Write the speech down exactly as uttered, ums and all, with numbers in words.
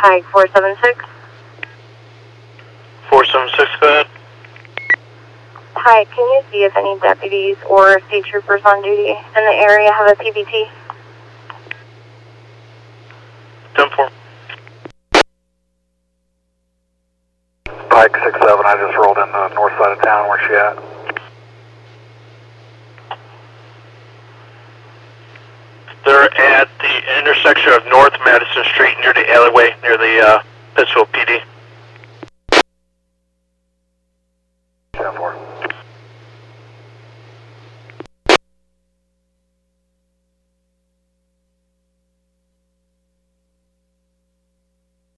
Pike four seven six. four seven six, go ahead. Hi, can you see if any deputies or state troopers on duty in the area have a P B T? ten four. Pike six seven, I just rolled in the north side of town. Where's she at? They're at the intersection of North Madison Street near the alleyway, near the uh, Pittsfield P D. ten four.